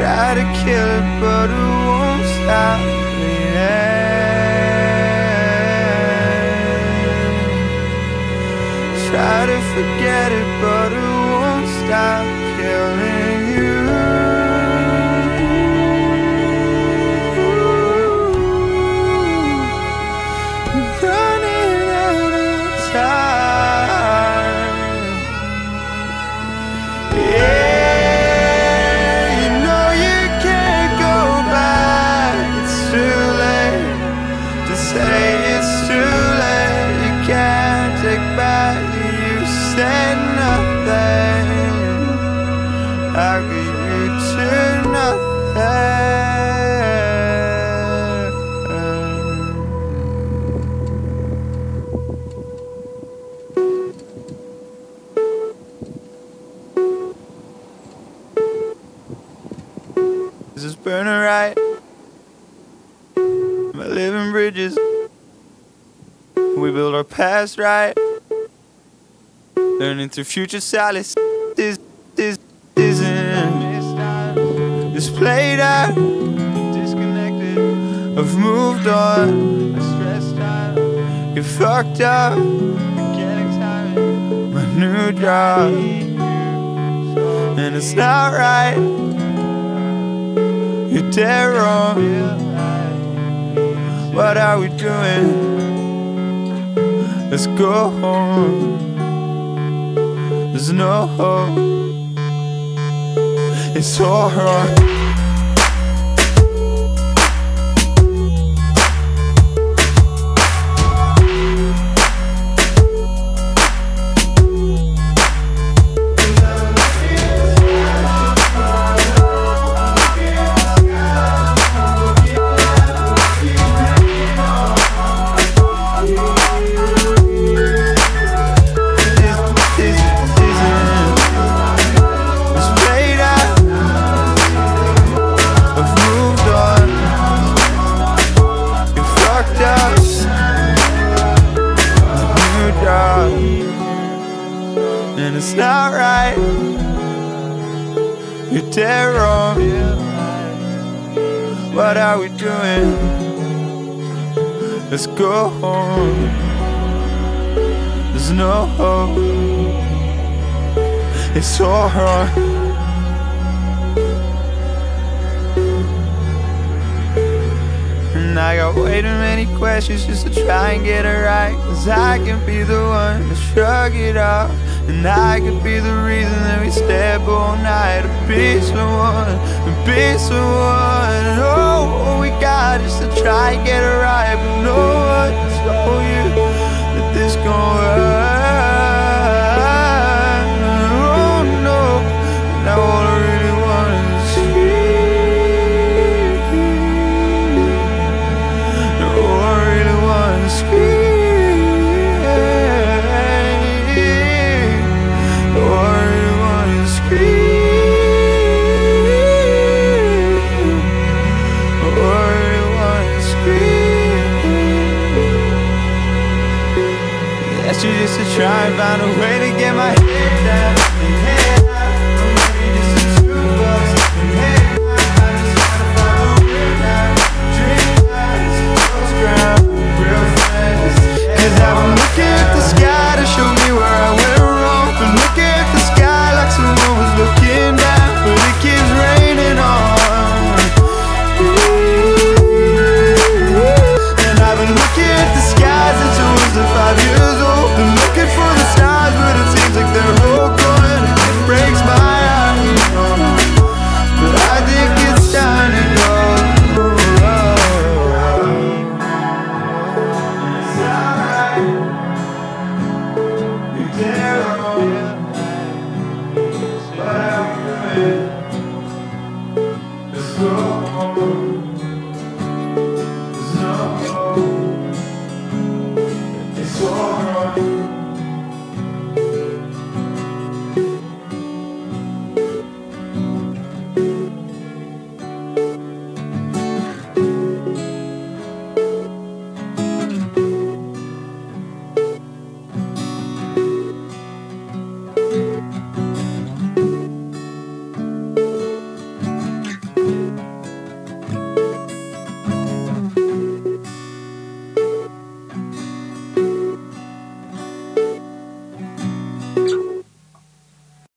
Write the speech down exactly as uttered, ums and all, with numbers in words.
try to kill it, but it won't stop bleeding. Try to forget it, but it won't stop killing you. You're running out of time. Yeah, you know you can't go back. It's too late to say it's too late. You can't take back. You said nothing. How could you do nothing? This is burning right. Am I living bridges? We build our past right. Learning through future silence. This, this isn't. It's played out. Disconnected. I've moved on. I stressed out. Get fucked up. Forgetting timing. My new job. And it's not right. You're dead wrong. What are we doing? Let's go home. There's no hope. It's all wrong. And it's not right. You're dead wrong. What are we doing? Let's go home. There's no hope. It's all wrong. And I got way too many questions just to try and get it right. Cause I can be the one to shrug it off. And I could be the reason that we stay up all night. To be someone, to be someone. And oh, we got just to try and get it right. But no one told you that this gon' work. Oh no, and I wanna really wanna scream. No, I really wanna scream. Asked you just to try and find a way to get my head down. Head out, or maybe just a two bucks. Head out, I just wanna follow real now. Dream eyes, close ground, real fast. Cause I've been looking at the sky.